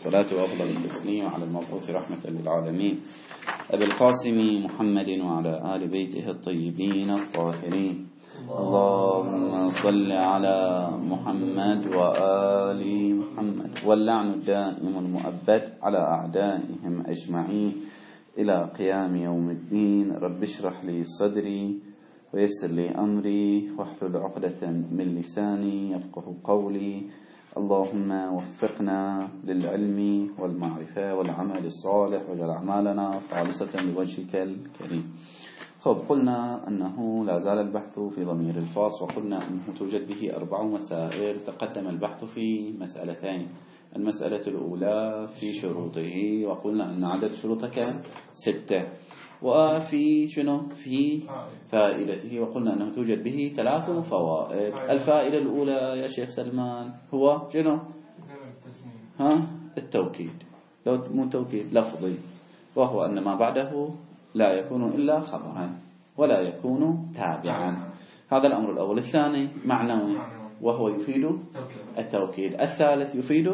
الصلاة وأفضل التسليم على المبعوث رحمة للعالمين أبي القاسم محمد وعلى آل بيته الطيبين الطاهرين. اللهم صل على محمد وآل محمد، واللعن الدائم المؤبد على أعدائهم أجمعين إلى قيام يوم الدين. رب اشرح لي صدري ويسر لي أمري واحلل عقدة من لساني يفقه قولي. اللهم وفقنا للعلم والمعرفة والعمل الصالح واجعل أعمالنا خالصة لوجهك الكريم. خب، قلنا أنه لا زال البحث في ضمير الفاص، وقلنا أنه توجد به 4 مسائل. تقدم البحث في مسألتين، المسألة الأولى في شروطه، وقلنا أن عدد شروطك 6، وفي في فائدته، وقلنا أنه توجد به 3 فوائد. الفائدة الأولى يا شيخ سلمان هو التوكيد، لو مو توكيد لفظي، وهو أن ما بعده لا يكون إلا خبرا ولا يكون تابعا. هذا الأمر الأول. الثاني معنوي، وهو يفيد التوكيد. الثالث يفيد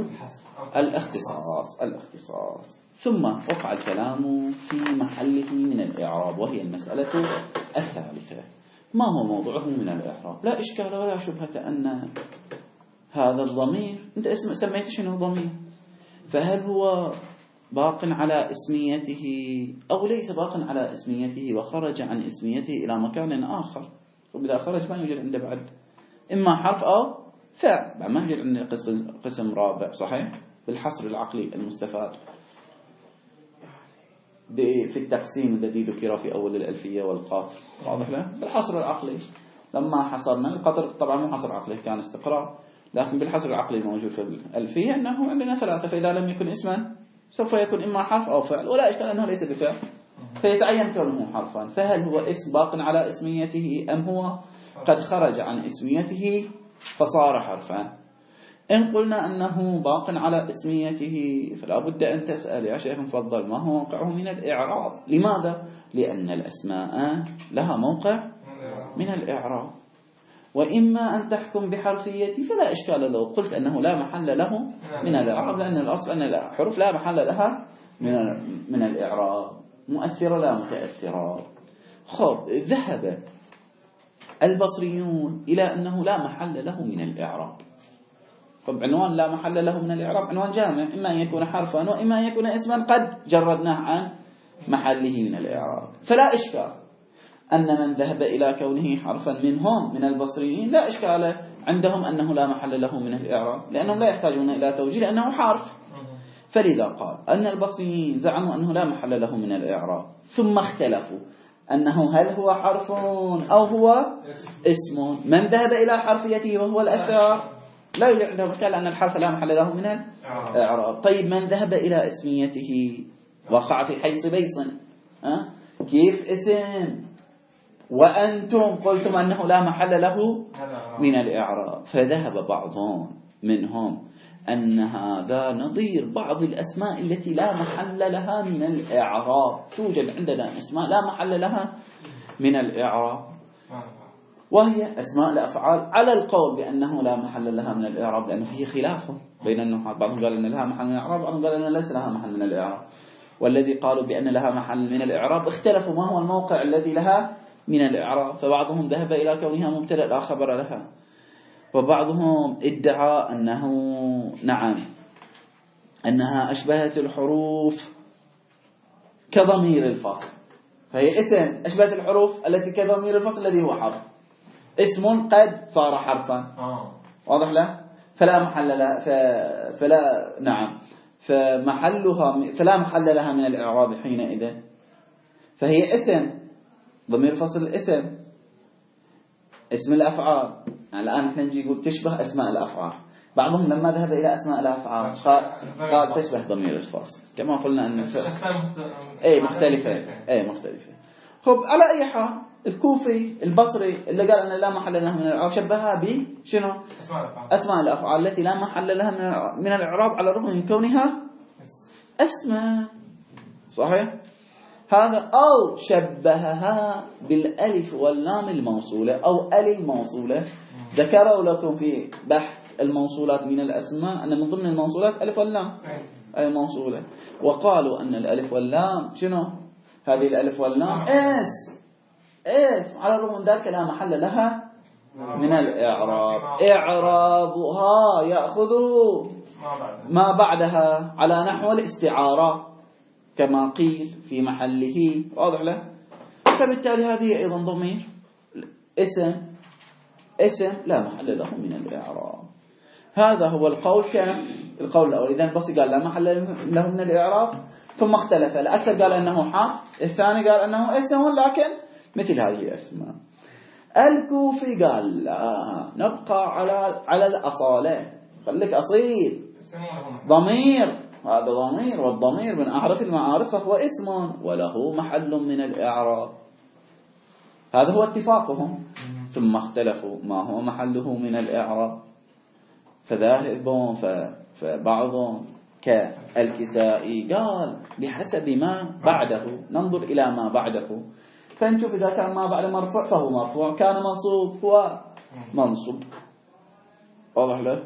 الاختصاص. ثم وقع الكلام في محله من الإعراب، وهي المسألة الثالثة. ما هو موضوعه من الإعراب؟ لا إشكال ولا شبهة أن هذا الضمير، أنت سميت شنو ضمير، فهل هو باق على اسميته أو ليس باق على اسميته وخرج عن اسميته إلى مكان آخر؟ وإذا خرج ما يوجد عنده بعد إما حرف أو فعل، ما يوجد عنده قسم رابع، صحيح؟ بالحصر العقلي المستفاد في التقسيم الذي ذكر في أول الألفية والقاطر، واضح له؟ بالحصر العقلي لما حصرنا القطر، طبعا مو حصر عقلي، كان استقراء، لكن بالحصر العقلي الموجود في الألفية أنه عندنا 3، فإذا لم يكن اسما سوف يكون إما حرف أو فعل، ولا إشكال أنه ليس بفعل، فيتعين كونه حرفا. فهل هو اسم باق على اسميته أم هو قد خرج عن اسميته فصار حرفا؟ إن قلنا أنه باق على اسميته فلا بد أن تسأل يا شيخ مفضل ما هو موقعه من الإعراب. لماذا؟ لأن الأسماء لها موقع من الإعراب، وإما أن تحكم بحرفيتي فلا إشكال لو قلت أنه لا محل له من الإعراب، لأن الأصل أن الحروف لا محل لها من الإعراب، مؤثرة لا متأثرة. خب، ذهب البصريون إلى أنه لا محل له من الإعراب. طب عنوان لا محل له من الإعراب عنوان جامع، إما أن يكون حرفا وإما أن يكون اسما قد جردناه عن محله من الإعراب. فلا إشكال أن من ذهب إلى كونه حرفا منهم من البصريين لا إشكال عندهم أنه لا محل له من الإعراب، لأنهم لا يحتاجون إلى توجيه لأنه حرف. فلذا قال أن البصريين زعموا أنه لا محل له من الإعراب، ثم اختلفوا أنه هل هو حرف أو هو اسم. من ذهب إلى حرفيته وهو الأكثر لا يوجد عنده مشكلة أن الحرف لا محل له من الإعراب. طيب من ذهب إلى اسميته وقع في حيص بيص، كيف اسم وأنتم قلتم أنه لا محل له من الإعراب؟ فذهب بعضهم منهم أن هذا نظير بعض الأسماء التي لا محل لها من الإعراب. توجد عندنا أسماء لا محل لها من الإعراب، وهي أسماء الأفعال، على القول بأنه لا محل لها من الإعراب، لأنه فيه خلاف بين النحاة، بعضهم قال أن لها محل من الإعراب، بعضهم قال أن ليس لها محل من الإعراب. والذي قالوا بأن لها محل من الإعراب اختلفوا ما هو الموقع الذي لها من الإعراب، فبعضهم ذهب إلى كونها مبتدأ لا خبر لها، وبعضهم ادعى أنه نعم أنها أشبهت الحروف كضمير الفصل، فهي اسم أشبهت الحروف التي كضمير الفصل الذي هو حرف، اسم قد صار حرفا، واضح له؟ فلا محل لها فلا نعم فمحلها فلا محل لها من الإعراب حينئذ، فهي اسم ضمير فصل الاسم، اسم الأفعال. الآن نحن نجي نقول تشبه أسماء الأفعال، بعضهم لما ذهب إلى أسماء الأفعال قال تشبه ضمير الفصل، كما قلنا أن مختلفة. خب، على أي حال الكوفي البصري اللي قال أن لا محل لها من الإعراب شبهها بشنو؟ أسماء الأفعال التي لا محل لها من الإعراب على الرغم من كونها اسماء، صحيح؟ هذا أو شبهها بالألف واللام الموصولة أو ألي الموصولة. ذكروا لكم في بحث الموصولات من الأسماء أن من ضمن الموصولات ألف واللام، أي موصولة. وقالوا أن الألف واللام شنو؟ هذه الألف واللام اسم على الرغم من ذلك لا محل لها من الإعراب. إعرابها يأخذ ما بعدها على نحو الاستعارة كما قيل في محله، واضح له؟ فبالتالي هذه أيضا ضمير اسم لا محل له من الإعراب. هذا هو القول. كان القول الأول إذن بس قال لا محل له من الإعراب، ثم اختلف، الأكثر قال أنه حرف، الثاني قال أنه اسم، ولكن مثل هذه الأسماء. الكوفي قال لا، نبقى على الأصالة، خليك أصيل، ضمير، هذا ضمير، والضمير من أعرف المعارف فهو اسم وله محل من الإعراب. هذا هو اتفاقهم. ثم اختلفوا ما هو محله من الإعراب، فبعضهم كالكسائي قال بحسب ما بعده، ننظر إلى ما بعده فنشوف إذا كان ما بعد مرفوع فهو مرفوع، كان منصوب هو منصوب، واضح له؟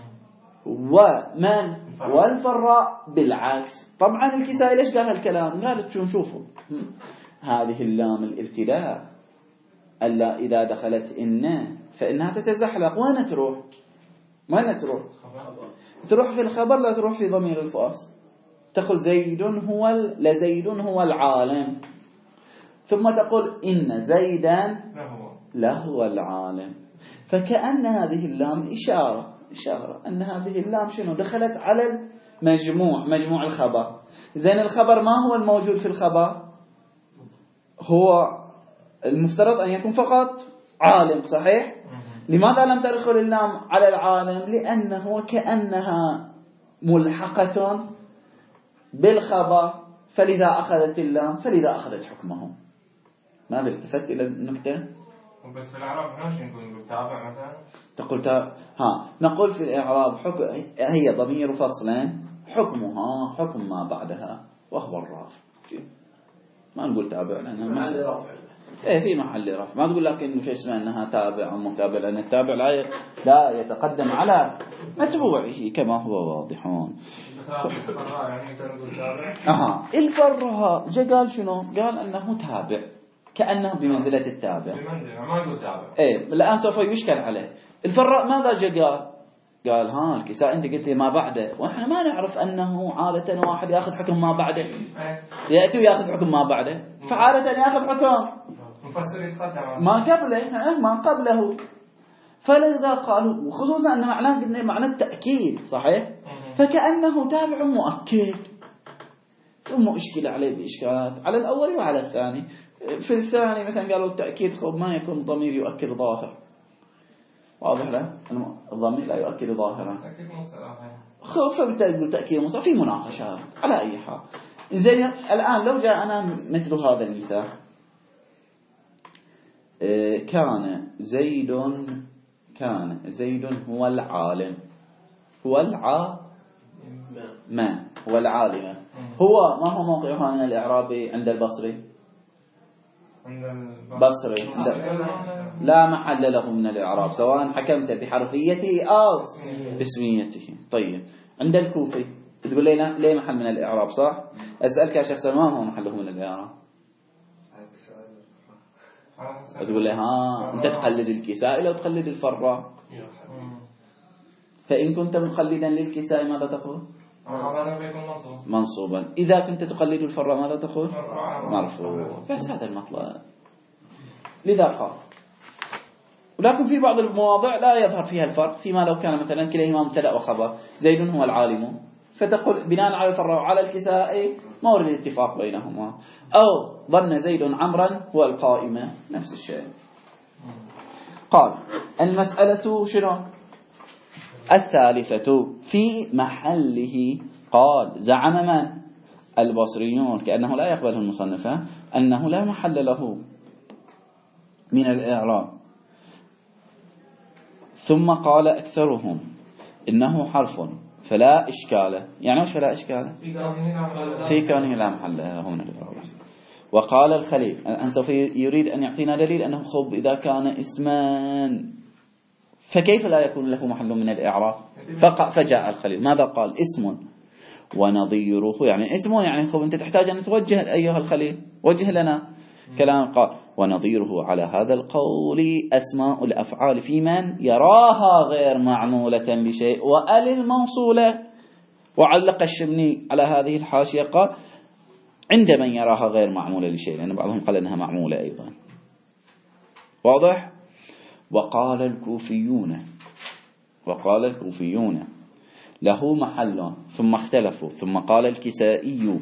ومن والفراء بالعكس. طبعا الكسائي ليش قال هالكلام؟ قالت شوفوا هذه اللام الابتداء ألا إذا دخلت إن فإنها تتزحلق، وين تروح؟ تروح في الخبر، لا تروح في ضمير الفاصل. تقول زيد هو العالم، ثم تقول إن زيدا لهو العالم. فكأن هذه اللام إشارة أن هذه اللام شنو؟ دخلت على مجموع الخبر. زين الخبر ما هو الموجود في الخبر؟ هو المفترض أن يكون فقط عالم، صحيح؟ لماذا لم تدخل اللام على العالم؟ لأنه كأنها ملحقة بالخبر، فلذا أخذت اللام، فلذا أخذت حكمه. ما التفت إلى النكتة؟ بس في الإعراب نوش نقول تابع مثلا، تقول نقول في الإعراب هي ضمير فصل حكمها حكم ما بعدها وهو الرافع. ما نقول تابع لأنها محل رفع. في محل رفع. ما تقول لكن في اسمه أنها تابع أو متابع، لأن التابع لا يتقدم على متبوعه كما هو واضحون. الفراء جاء قال شنو؟ قال أنه تابع، كأنه بمنزلة التابع، ما يقول تابع. الآن سوف يشكل عليه. الفراء ماذا جاء قال الكساء أنت قلت لي ما بعده، وإحنا ما نعرف أنه عادة واحد يأخذ حكم ما بعده، يأتي ويأخذ حكم ما بعده، فعادة يأخذ حكم مفسر يتقدم ما قبله. فلذا قالوا، وخصوصا أن معناه التأكيد، صحيح؟ فكأنه تابع مؤكد، ثم أشكل عليه بإشكالات على الأول وعلى الثاني. في الثاني مثلا قالوا التأكيد ما يكون ضمير يؤكد ظاهر، واضح له؟ الضمير لا يؤكد ظاهرا، فبالتالي يقول تأكيد مصطلح. في مناقشات على أي حال. زين الآن لو جاءنا مثل هذا المثال، كان زيد هو العالم، هو العالم، هو ما هو موقعها من الإعراب عند البصري؟ لا محل له من الإعراب، سواء حكمت بحرفيته أو باسميته. طيب عند الكوفي تقول ليه محل من الإعراب، صح؟ أسألك يا شخص ما هو محله من الإعراب؟ تقول لي أنت تقلد الكسائي لو تقلد الفراء. فإن كنت مقلدا للكسائي ماذا تقول؟ منصوبا. إذا كنت تقلد الفراء ماذا تقول؟ مرفوع. بس هذا المطلب. لذا قال، ولكن في بعض المواضع لا يظهر فيها الفرق، فيما لو كان مثلا كليهما مبتدأ وخبر، زيد هو العالم، فتقول بناء على الفراء وعلى الكسائي مورد الاتفاق بينهما. أو ظن زيد عمرا هو القائمة، نفس الشيء. قال المسألة شنو؟ الثالثة في محله. قال زعم من؟ البصريون، كأنه لا يقبل المصنفة، أنه لا محل له من الإعراب. ثم قال أكثرهم إنه حرف فلا إشكال. يعني وش فلا إشكال؟ في كونه لا محل له من الإعراب. وقال الخليل، أنت يريد أن يعطينا دليل أنه خب إذا كان اسمان فكيف لا يكون له محل من الإعراب؟ فجاء الخليل ماذا قال؟ اسم ونظيره يعني اسمه، يعني خب أنت تحتاج أن توجه أيها الخليل، وجه لنا كلام. قال ونظيره على هذا القول أسماء الأفعال في من يراها غير معمولة بشيء وأل الموصولة. وعلق الشمني على هذه الحاشية قال عند من يراها غير معمولة لشيء، لأن بعضهم قال أنها معمولة أيضا. واضح؟ وقال الكوفيون له محل ثم اختلفوا، ثم قال الكسائي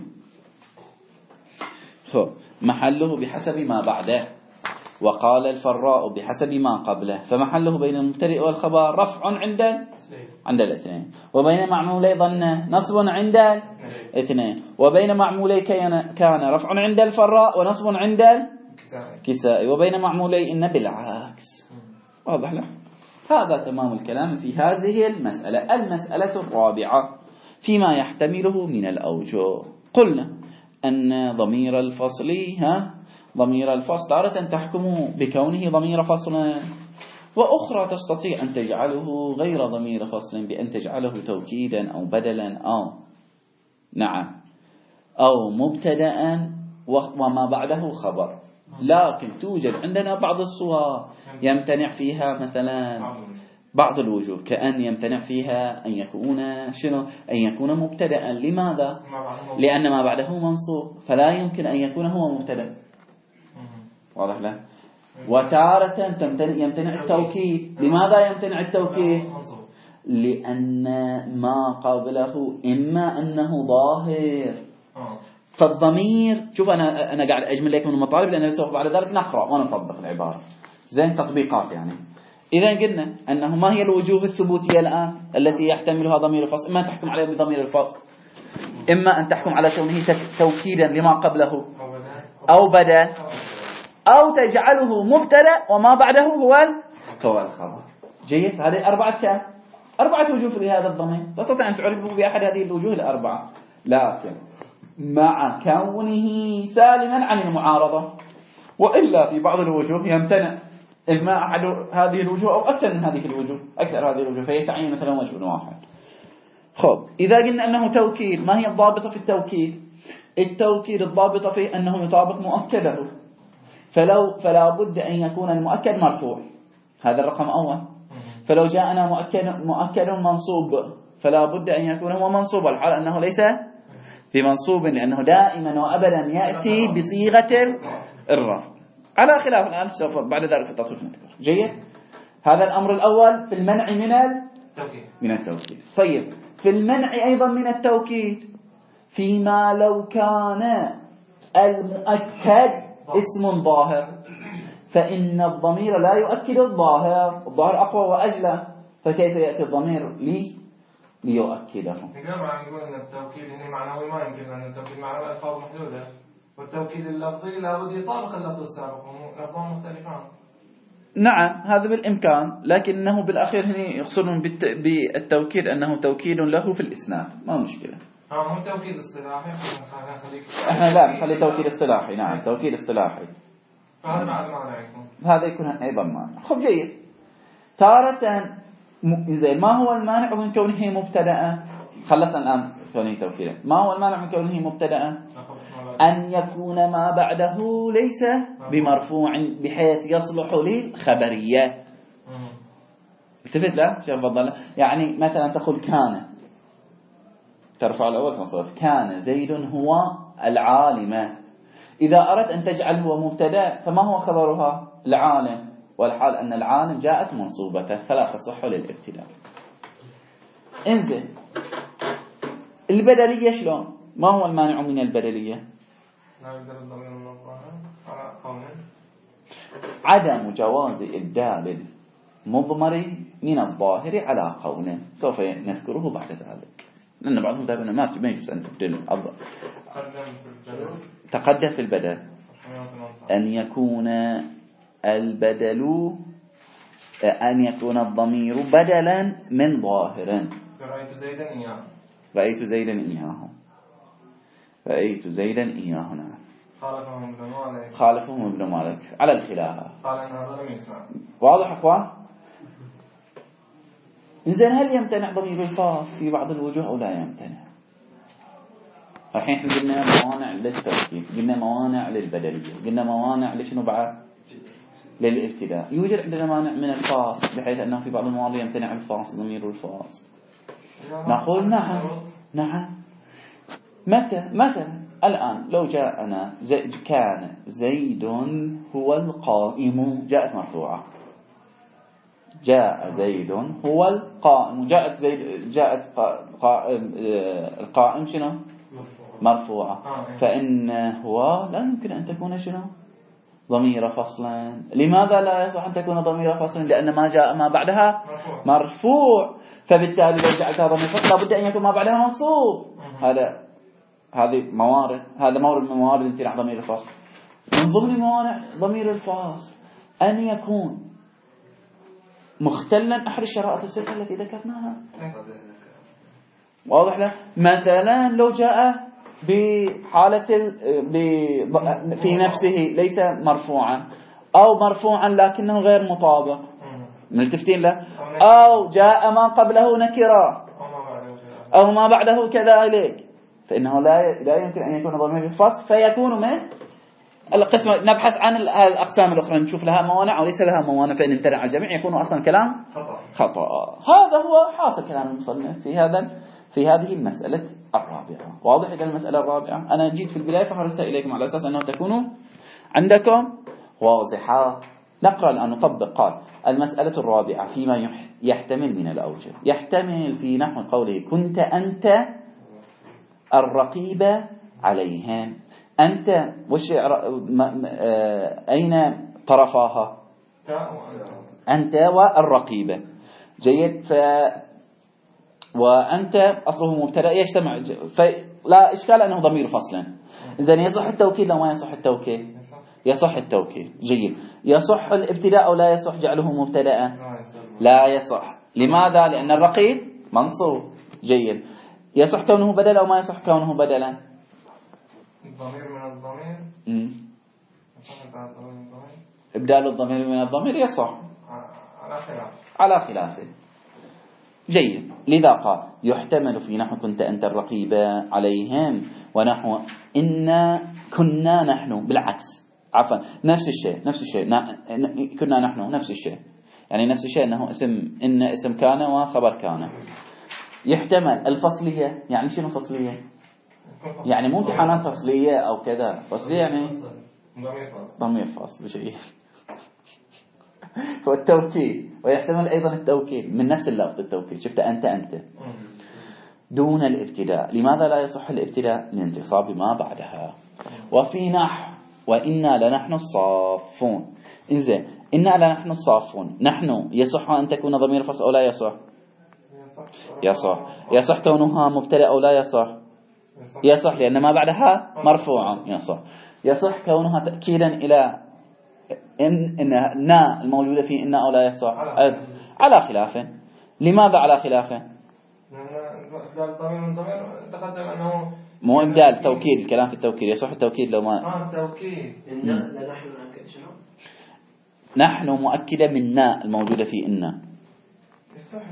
محله بحسب ما بعده، وقال الفراء بحسب ما قبله، فمحله بين المبتدئ والخبر رفع عند الاثنين، وبين معمولي ظن نصب عند الاثنين، وبين معمولي كان رفع عند الفراء ونصب عند الكسائي، وبين معمولي إن بالعكس. واضح له؟ هذا تمام الكلام في هذه المسألة. المسألة الرابعة فيما يحتمله من الأوجه. قلنا أن ضمير الفصل تارة تحكم بكونه ضمير فصل، وأخرى تستطيع أن تجعله غير ضمير فصل بأن تجعله توكيدا أو بدلا أو مبتدأ وما بعده خبر. لكن توجد عندنا بعض الصور يمتنع فيها مثلا بعض الوجوه، كأن يمتنع فيها أن يكون مبتدأ. لماذا؟ لأن ما بعده منصوب، فلا يمكن أن يكون هو مبتدأ. واضح له؟ وتارة يمتنع التوكيد. لماذا يمتنع التوكيد؟ لأن ما قبله إما أنه ظاهر. فالضمير، شوف أنا قاعد أجمل لكم المطالب، لأن سوف بعد ذلك نقرأ ونطبق العبارة زين تطبيقات. يعني إذا قلنا أنه ما هي الوجوه الثبوتية الآن التي يحتملها ضمير الفصل؟ إما تحكم عليه بضمير الفصل، إما أن تحكم على كونه توكيدا لما قبله أو بدل، أو تجعله مبتدأ وما بعده هو الخبر. جيد؟ هذه أربعة وجوه لهذا الضمير، تستطيع أن تعرفه بأحد هذه الوجوه الأربعة، لكن مع كونه سالما عن المعارضة. وإلا في بعض الوجوه يمتنع إما أحد هذه الوجوه أو أكثر من هذه الوجوه، فيتعين مثلا وجه واحد. خب إذا قلنا أنه توكيد، ما هي الضابطة في التوكيد؟ التوكيد الضابطة فيه أنه يطابق مؤكده، فلا بد أن يكون المؤكد مرفوع، هذا الرقم أول. فلو جاءنا مؤكد منصوب فلا بد أن يكون هو منصوب، الحال أنه ليس بمنصوب، لأنه دائما وأبدا يأتي بصيغة الرفع، على خلاف الآن سوف بعد ذلك في التطبيق نذكر. جيد؟ هذا الأمر الأول في المنع من التوكيد. طيب في المنع أيضا من التوكيد فيما لو كان المؤكد اسم ظاهر، فإن الضمير لا يؤكد الظاهر أقوى وأجلى، فكيف يأتي الضمير ليؤكده؟ نقول أن التوكيد هنا معنوي، ما يمكن أن التوكيد معنوي ألفاظ محدودة، والتوكيد اللفظي لابد يطابق اللفظ السابق، لفظان مختلفان. نعم هذا بالإمكان، لكنه بالأخير هنا يقصدون بالتوكيد أنه توكيد له في الإسناد، ما مشكلة. مو توكيد اصطلاحي، احنا لا نخلي توكيد اصطلاحي. نعم توكيد اصطلاحي، فهذا بعد ما عليكم هذا يكون أيضا مانع. خب جيد. تارة زين، ما هو المانع من كونه مبتدأ؟ خلصنا الآن كونه توكيدا. ما هو المانع من كونه مبتدأ؟ أن يكون ما بعده ليس بمرفوع بحيث يصلح للخبرية. التفت له شوف فضل، يعني مثلا تقول كان، ترفع الأول فصلت كان زيد هو العالم. إذا أردت أن تجعل هو مبتدأ فما هو خبرها؟ العالم، والحال أن العالم جاءت منصوبة فلا تصح للابتداء. انزين البدلية شلون؟ ما هو المانع من البدلية؟ عدم جواز إبدال المضمر من الظاهر على قوله، سوف نذكره بعد ذلك، لأن بعضهم تابعنا ما يجوز أن تبدل تقدم في البدل أن يكون البدل، أن يكون الضمير بدلا من ظاهر. رأيت زيدا إياه. نعم خالفهم ابن مالك على الخلاف. واضح أخوان؟ إذن هل يمتنع ضمير الفاصل في بعض الوجوه أو لا يمتنع؟ الحين احنا قلنا موانع للتوكيد، قلنا موانع للبدلية، قلنا موانع لشنو بعد؟ للابتداء. يوجد عندنا مانع من الفاصل، بحيث أنه في بعض المواضيع يمتنع الفاصل، ضمير الفاصل. نقول نعم. متى مثلا الآن لو جاءنا كان زيد هو القائم، جاءت مرفوعة. جاء زيد هو القائم، جاءت القائم شنو؟ مرفوعة. فإن هو لا يمكن أن تكون شنو؟ ضمير فصلا. لماذا لا يصح أن تكون ضمير فصلا؟ لأن ما جاء ما بعدها مرفوع، فبالتالي لو جعلتها ضمير فصل لابد أن يكون ما بعدها منصوب. هذه موارد، هذا مورد من موارد امتناع ضمير الفصل. من ضمن موانع ضمير الفصل أن يكون مختلا أحد الشرائط الستة التي ذكرناها. واضح له؟ مثلا لو جاء بحالة في نفسه ليس مرفوعا، أو مرفوعا لكنه غير مطابق، ملتفتين له، أو جاء ما قبله نكرة أو ما بعده كذلك، فإنه لا يمكن أن يكون ضمير الفصل، فيكون من القسم. نبحث عن الأقسام الأخرى نشوف لها موانع أو ليس لها موانع، فإن امتنع الجميع يكون أصلا كلام خطأ. هذا هو حاصل كلام المصنف في هذه المسألة الرابعة. واضح إلى المسألة الرابعة؟ أنا جيت في البداية فحرصت إليكم على أساس أنه تكونوا عندكم واضحة. نقرأ الآن نطبق. قال المسألة الرابعة فيما يحتمل من الأوجه، يحتمل في نحو قوله كنت أنت الرقيب عليهم. أنت أين طرفاها؟ أنت والرقيبة. جيد. وأنت أصله مبتدأ يجتمع، فلا إشكال أنه ضمير فصلا. إذن يصح التوكيد لو ما يصح التوكيد؟ يصح التوكيد. جيد. يصح الابتداء أو لا يصح جعله مبتدأ؟ لا يصح. لماذا؟ لأن الرقيب منصوب. جيد. يصح كونه بدلا أو ما يصح كونه بدلا؟ الضمير من الضمير. إبدال الضمير من الضمير يصح على خلافه. جيد. لذا قال يحتمل في نحو كنت أنت الرقيب عليهم، ونحو إنا كنا نحن، بالعكس عفوا نفس الشيء كنا نحن نفس الشيء، يعني نفس الشيء أنه إن اسم كان وخبر كان. يحتمل الفصلية. يعني شنو فصلية؟ يعني مو امتحانات فصلية أو كذا. فصلية يعني ضمير فصل. شيء والتوكيد. ويحتمل أيضا التوكيد من نفس اللفظ التوكيد. شفت أنت دون الابتداء. لماذا لا يصح الابتداء؟ لانتصاب ما بعدها. وفي نحو وإنا لنحن الصافون. إنزين إنا لنحن الصافون، نحن يصح أن تكون ضمير فصل أو لا يصح؟ يصح كونها مبتدأ أو لا يصح؟ يصح لأن ما بعدها مرفوعة. يصح كونها تأكيدا إلى إن الموجودة في إن أو لا يصح؟ على خلافه. لماذا على خلافه؟ تقدم أنه مو إبدال، توكيد. الكلام في التوكيد. يصح التوكيد لو ما التوكيد. لنحن نؤكد شنو؟ نحن مؤكدة من نا الموجودة في إن. يصح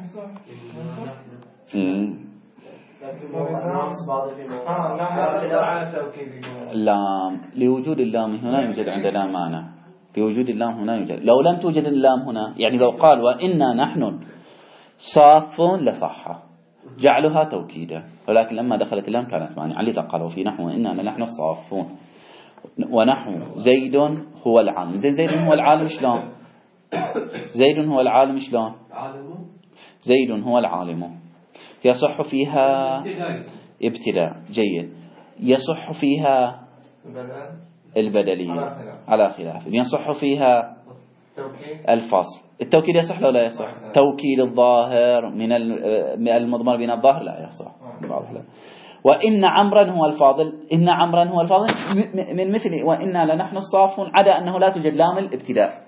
اللام. لوجود اللام هنا يوجد عندنا معنى. في وجود اللام هنا يوجد. لو لم توجد اللام هنا، يعني لو قال وإنا نحن صافون لصح جعلها توكيدا، ولكن لما دخلت اللام كانت معنى. لذا قالوا في نحو إنا نحن الصافون. ونحو زيد هو العالم. زيد هو العالم شلون؟ زيد هو العالم شلون؟ زيد هو العالم. يصح فيها ابتداء. جيد. يصح فيها البدلية على خلاف. يصح فيها الفصل. التوكيد يصح لو لا يصح؟ توكيد الظاهر من المضمر بين الظاهر لا يصح. وإن عمرا هو الفاضل. إن عمرا هو الفاضل من مثل وإنا لنحن الصافون، عدا أنه لا توجد لام الابتداء.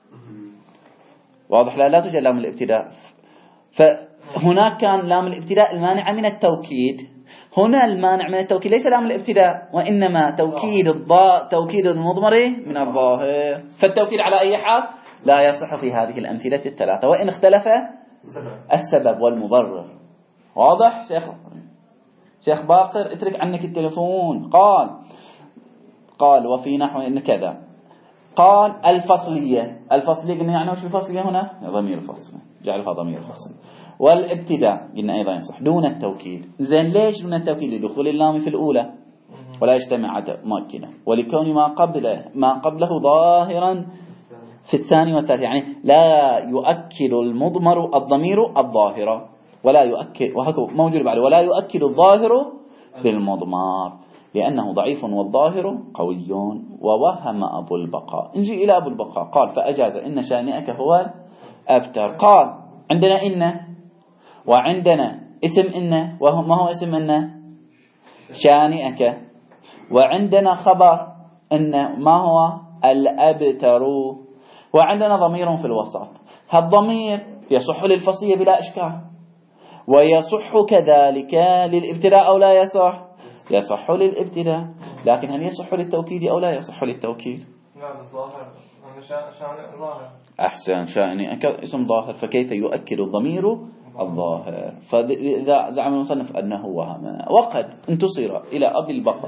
واضح؟ لا توجد لام الابتداء. فهناك كان لام الابتداء المانعة من التوكيد. هنا المانع من التوكيد ليس لام الابتداء، وإنما توكيد المضمر من الظاهر. فالتوكيد على أي حال لا يصح في هذه الأمثلة الثلاثة، وإن اختلف السبب والمبرر. واضح شيخ؟ شيخ باقر اترك عنك التلفون. قال وفي نحو إن كذا. قال الفصلية قلنا يعني وش الفصلية هنا؟ ضمير فصل، جعلها ضمير فصل. والابتداء قلنا أيضا يصح دون التوكيد. زين ليش دون التوكيد؟ لدخول اللام في الأولى ولا يجتمع مؤكدا، ولكون ما قبله ظاهرا في الثاني والثالث، يعني لا يؤكد المضمر الضمير الظاهرة ولا يؤكد، وهكذا موجود بعد ولا يؤكد الظاهر بالمضمر لأنه ضعيف والظاهر قوي. ووهم أبو البقاء، نجي إلى أبو البقاء قال فأجاز إن شانئك هو أبتر. قال عندنا إن وعندنا اسم إن، ما هو اسم إن؟ شانئك. وعندنا خبر إن ما هو؟ الأبتر. وعندنا ضمير في الوسط. هالضمير يصح للفصلية بلا إشكال، ويصح كذلك للابتداء أو لا يصح؟ يصح للابتداء. لكن هل يصح للتوكيد أو لا يصح للتوكيد؟ نعم الظاهر. شأن ظاهر. أحسن، شأنئك اسم ظاهر، فكيف يؤكد الضمير الظاهر؟ فإذا زعم المصنف أنه وهم، وقد انتصر إلى أبي البقاء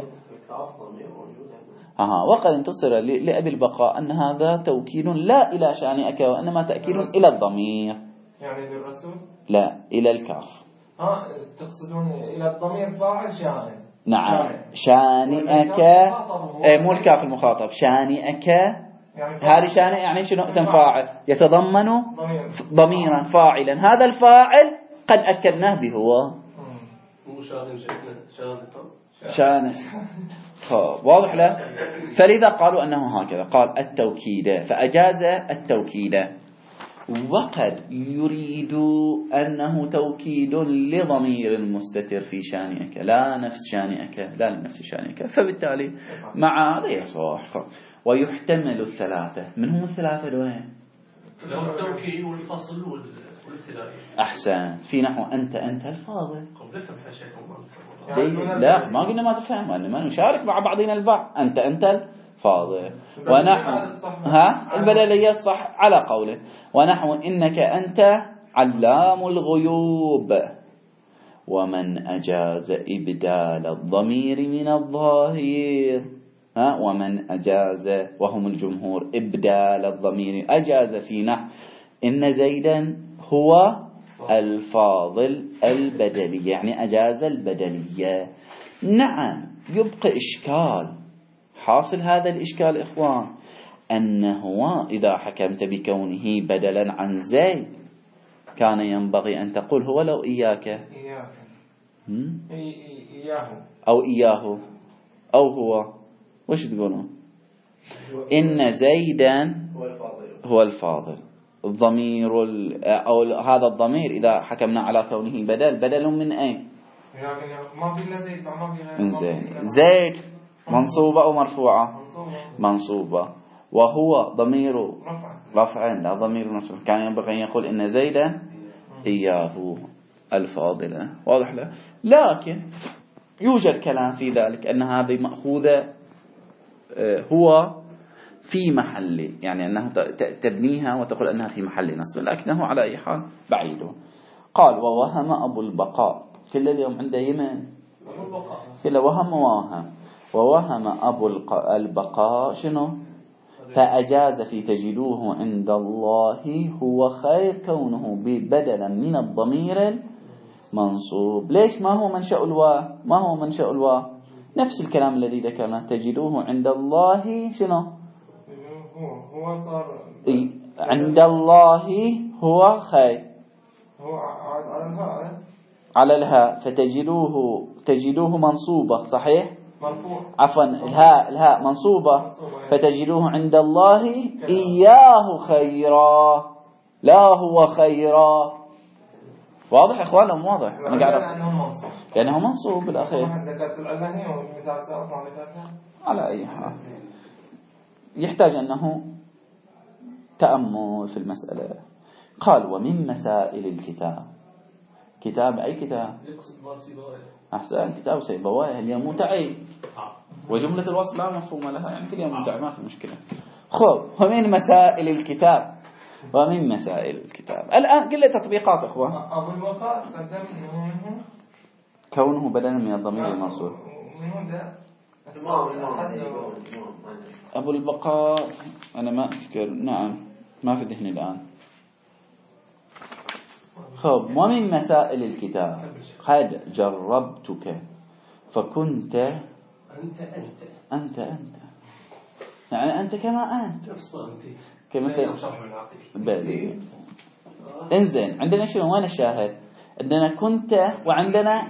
وقد انتصر لأبي البقاء أن هذا توكيد لا إلى شأنئك، وإنما تأكيد إلى الضمير. يعني للرسول؟ لا، إلى الكاف. تقصدون إلى الضمير فاعل شأن؟ نعم، شانئك مو الكاف المخاطب، شانئك. هذه شانئ يعني شنو؟ اسم فاعل يتضمن ضميرا فاعلا، هذا الفاعل قد أكدناه به هو شانئ. واضح له؟ فلذا قالوا أنه هكذا. قال التوكيد، فأجاز التوكيد. وقد يريد أنه توكيد لضمير مستتر في شانئك لا نفس شانئك، لا لنفس شانئك، فبالتالي مع هذا يصح. ويحتمل الثلاثة. من هم الثلاثة دول؟ التوكيد والفصل والابتدائي. أحسن. في نحو أنت الفاضل. لا ما قلنا ما تفهم، وإنما نشارك مع بعضنا البعض. أنت الفاضل. ونحو البدلية الصح على قوله. ونحو إنك أنت علام الغيوب. ومن أجاز إبدال الضمير من الظاهر، ومن أجاز وهم الجمهور إبدال الضمير أجاز في نحو إن زيدا هو الفاضل البدلية، يعني أجاز البدلية. نعم، يبقى إشكال. حاصل هذا الإشكال إخوان أنه إذا حكمت بكونه بدلا عن زيد كان ينبغي أن تقول هو لو إياك أو إياه أو هو. وش تقولون؟ إن زيدا هو الفاضل. الضمير أو هذا الضمير إذا حكمنا على كونه بدل من أين؟ من زيد. منصوبة أو مرفوعة؟ منصوبة. وهو ضمير رفع لا ضمير نصب. كان ينبغي أن يقول إن زيدا إياه الفاضلة. واضح له؟ لكن يوجد كلام في ذلك أن هذه مأخوذة هو في محل، يعني أنه تبنيها وتقول أنها في محل نصب، لكنه على أي حال بعيد. قال ووهم أبو البقاء. كل اليوم عنده يمن كل ووهم أبو البقاء شنو؟ فأجاز في تجدوه عند الله هو خير كونه بدلا من الضمير المنصوب. ليش؟ ما هو منشأ الواو؟ نفس الكلام الذي ذكرناه، تجدوه عند الله شنو؟ هو صار عند الله هو خير، هو على الهاء، فتجدوه منصوبة صحيح؟ مرفوع. عفوا الهاء منصوبة، فتجدوه عند الله إياه خيرا لا هو خيرا. واضح إخوانهم؟ واضح. أنا قاعد لأنه منصوب بالأخير على أي حال. يحتاج أنه تأمل في المسألة. قال ومن مسائل الكتاب. كتاب أي كتاب؟ أحسن، كتاب سيبويه اليوم متعي، وجملة الوصل لا مفهوم لها، يعني كل يوم متعي ما في مشكلة. خب ومن مسائل الكتاب. ومن مسائل الكتاب الآن كل تطبيقات إخوة. أبو الوفاء قدم إنه منه كونه بدلا من الضمير الموصول. من هنا أبو البقاء أنا ما أذكر، نعم ما في ذهني الآن. خب، ومن مسائل الكتاب قد جربتك فكنت أنت يعني أنت كما أنت كمثل بالي. انزين، عندنا شنو؟ وين الشاهد؟ عندنا كنت وعندنا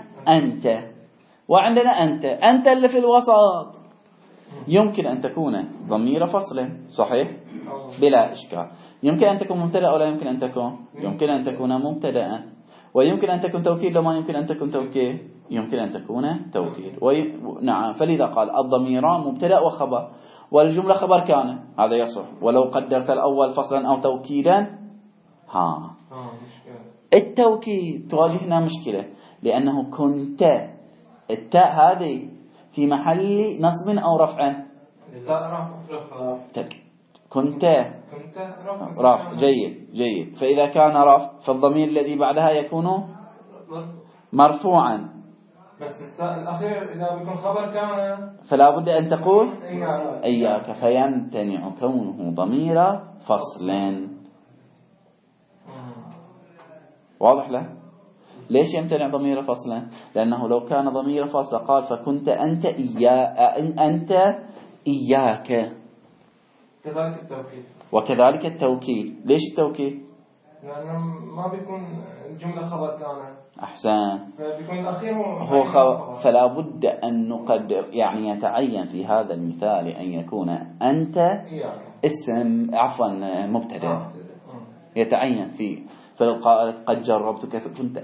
أنت اللي في الوسط يمكن أن تكون ضمير فصل صحيح بلا إشكال. يمكن أن تكون مبتدأ ولا يمكن أن تكون؟ يمكن أن تكون مبتدأ. ويمكن أن تكون توكيد لو ما يمكن أن تكون توكيد، يمكن أن تكون توكيد. نعم، فلذا قال الضميران مبتدأ وخبر، والجملة خبر كان، هذا يصح. ولو قدرت الأول فصلا أو توكيدا التوكيد تواجهنا مشكلة، لأنه كنت التاء هذه في محل نصب أو رفع. كنت رفع. جيد. فإذا كان رفع فالضمير الذي بعدها يكون مرفوعا، بس التاء الأخير إذا بيكون خبر كان فلا بد أن تقول إياك، فيمتنع كونه ضمير فصل. واضح له؟ ليش يمتنع ضمير فصلا؟ لأنه لو كان ضمير فصل قال فكنت أنت إياك. كذلك التوكيد. وكذلك التوكيد. ليش التوكيد؟ لأنه ما بيكون الجملة خبر كان. أحسن. فبيكون الأخير هو خبر. فلا بد أن نقدر، يعني يتعين في هذا المثال أن يكون أنت اسم مبتدأ يتعين فيه. فلقال قد جربتك فكنت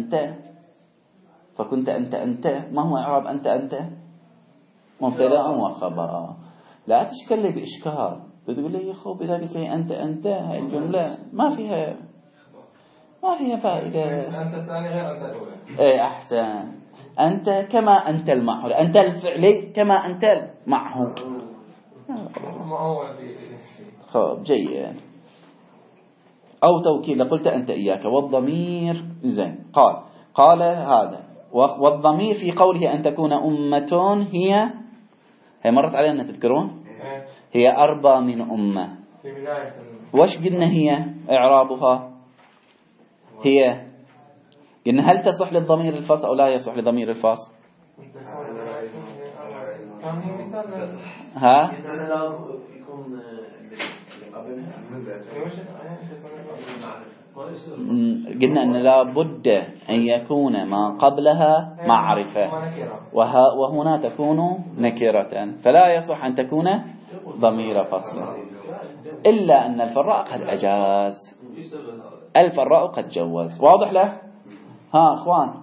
أنت ما هو إعراب أنت مبتدأ وخبر. لا تشكل لي بإشكال، بتقول لي يخوب إذا قلت لي أنت هاي الجملة ما فيها فائدة. أنت الثاني غير أنت الأولى. إيه أحسن. أنت كما أنت المعهود، أنت الفعلي كما أنت المعهود. خب جيد. أو توكيد لقلت أنت إياك. والضمير زين قال هذا. والضمير في قوله أن تكون أمة هي مرت علينا تذكرون؟ هي أربى من أمة. وش قلنا هي إعرابها؟ هي قلنا هل تصح للضمير الفصل أو لا يصح لضمير الفصل؟ ها؟ قلنا أن لا بد أن يكون ما قبلها معرفة وهنا تكون نكرة، فلا يصح أن تكون ضمير فصل، إلا أن الفراء قد أجاز، الفراء قد جوز. واضح له؟ ها أخوان،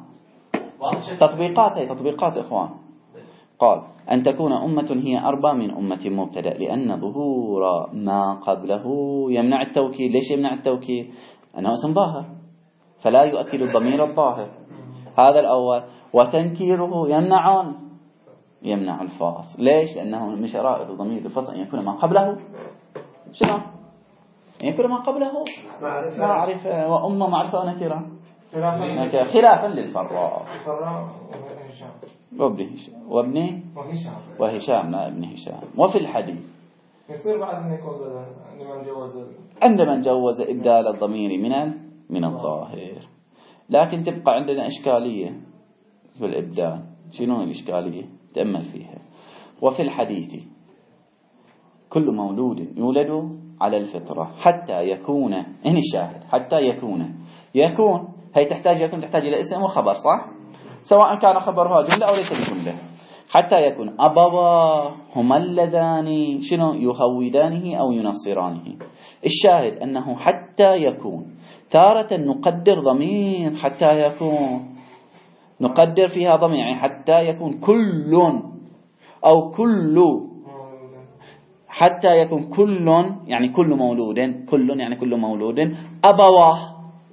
تطبيقات إخوان. قال أن تكون أمة هي أربى من أمة مبتدأ، لأن ظهور ما قبله يمنع التوكيد. ليش يمنع التوكيد؟ أنه اسم ظاهر فلا يؤكد الضمير الظاهر، هذا الأول. وتنكيره يمنع الفاصل. ليش؟ لأنه من شرائط ضمير الفصل أن يكون ما قبله شنو؟ أن يكون ما قبله معرفة، وأمة معرفة ونكرة، خلافا للفراء وهشام لا ابن هشام. وفي الحديث يصير بعد أن يكون عندما نجوز إبدال الضمير من الظاهر. لكن تبقى عندنا إشكالية في الإبدال. شنو الإشكالية؟ تأمل فيها. وفي الحديث كل مولود يولد على الفطرة حتى يكون، هنا الشاهد، حتى يكون هي تحتاج إلى اسم وخبر، صح؟ سواء كان خبرها جملة أو ليس بجملة. حتى يكون أبواه هما اللذان شنو يهودانه أو ينصرانه. الشاهد أنه حتى يكون. تارة نقدر ضمير حتى يكون، نقدر فيها ضمير يعني حتى يكون كل أو كل، حتى يكون كل يعني كل مولود أبواه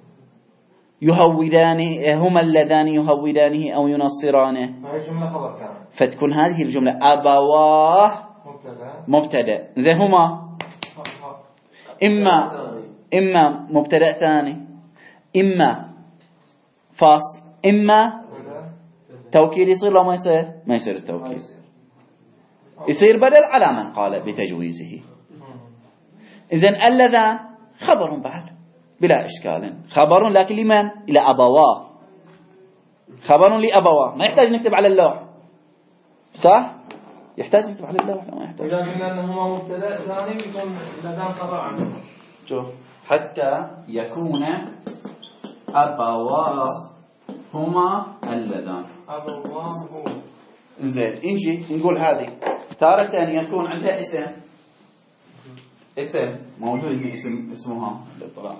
يهودانه هما اللذان يهودانه أو ينصرانه. فتكون هذه الجملة أبواه مبتدأ زي هما إما مبتدأ ثاني، إما فاصل، إما التوكيد يصير لو ما يصير؟ ما يصير التوكيد، يصير بدل على من قال بتجويزه. إذن اللذان خبر بعد بلا إشكال، خبر لكن لمن؟ إلى أبواه، خبر لأبواه، ما يحتاج نكتب على اللوح، صح؟ يحتاج نكتب على اللوح ما يحتاج. إذا قلنا أنه هو مبتدأ ثاني بيكون اللذان خبر عنه. شوف حتى يكون أبواه هما اللذان. أبواه هو. زين نجي نقول هذه تارة يكون عندها اسم موجود هنا، اسمها للطلاق،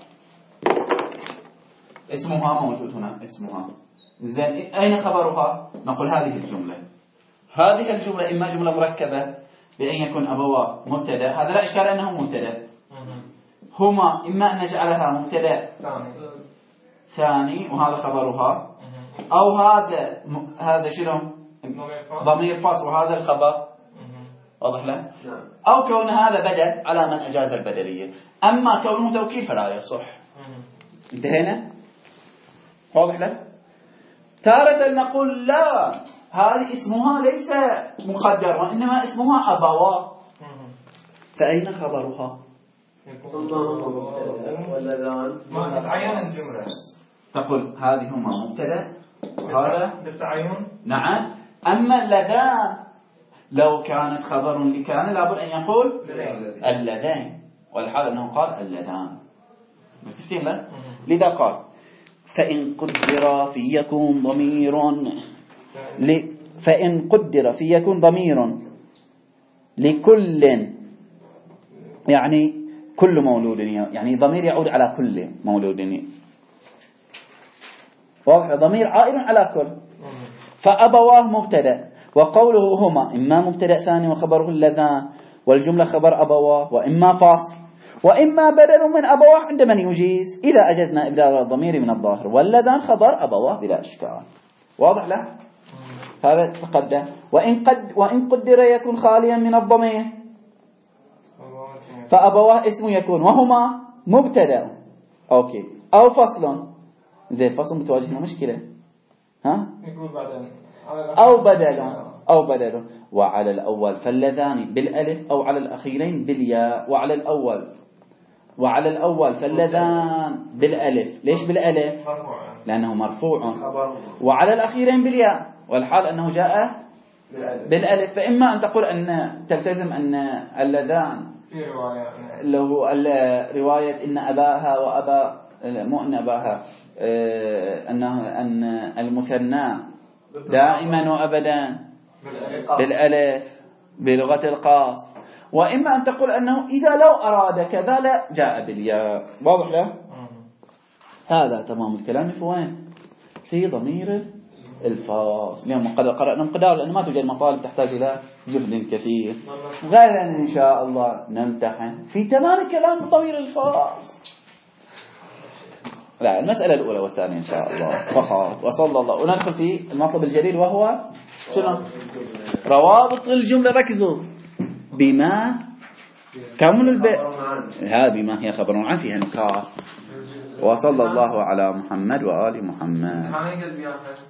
اسمها موجود هنا اسمها. زين أين خبرها؟ نقول هذه الجملة. هذه الجملة إما جملة مركبة بأن يكون أبواه مبتدأ، هذا لا إشكال أنه مبتدأ. هما إما أن نجعلها مبتدأ ثاني وهذا خبرها، أو هذا شنو؟ ضمير فاصل وهذا الخبر. واضح له؟ أو كون هذا بدل على من أجاز البدلية، أما كونه توكيد فلا يصح. انتهينا؟ واضح له؟ تارة نقول لا، هذه اسمها ليس مقدر وإنما اسمها أبواه، فأين خبرها؟ ما تتعين الجملة، تقول هذه هما مبتدأ وهذا بالتعين. نعم. أما اللذان لو كانت خبر لكان لابد أن يقول اللذين، والحال أنه قال اللذان. متفتين له؟ لذا قال فإن قدر في يكون ضمير فإن قدر في يكون ضمير لكل، يعني كل مولود، يعني ضمير يعود على كل مولود، واضح؟ ضمير عائد على كل. فأبواه مبتدأ، وقوله هما إما مبتدأ ثاني وخبره اللذان، والجملة خبر أبواه، وإما فاصل، وإما بدل من أبواه عند من يجيز، إذا أجزنا إبدال الضمير من الظاهر، واللذان خبر أبواه بلا إشكال. واضح له؟ هذا تقدم. وإن قدر يكون خاليا من الضمير فأبواه اسم يكون، وهما مبتدأ أوكي أو فصل. زين فصل بتواجهنا مشكلة، ها؟ يقول بعدين أو بدل وعلى الأول فاللذان بالألف، أو على الأخيرين بالياء. وعلى الأول فاللذان بالألف. ليش بالألف؟ لأنه مرفوع. وعلى الأخيرين بالياء، والحال أنه جاء بالألف. فإما أن تقول أن تلتزم أن اللذان في رواية له رواية إن أباها وأبا، مو أن أباها، أن المثنى دائما وأبدا بالألف بلغة القاص. وإما أن تقول أنه إذا لو أراد كذا لا جاء بالياء. واضح له؟ هذا تمام الكلام. في وين؟ في ضمير الفاصل. اليوم قد قرأنا مقدار، لأن ما توجد مطالب تحتاج إلى جهد كثير. غدا إن شاء الله نمتحن في تمام كلام ضمير الفاصل. لا، المسألة الأولى والثانية إن شاء الله فقط. وصلى الله. وندخل في المطلب الجليل وهو شنو؟ روابط الجملة. ركزوا بما كمل البيت. هذا بما هي خبر عن فيها نكات. وصلى الله على محمد وآل محمد.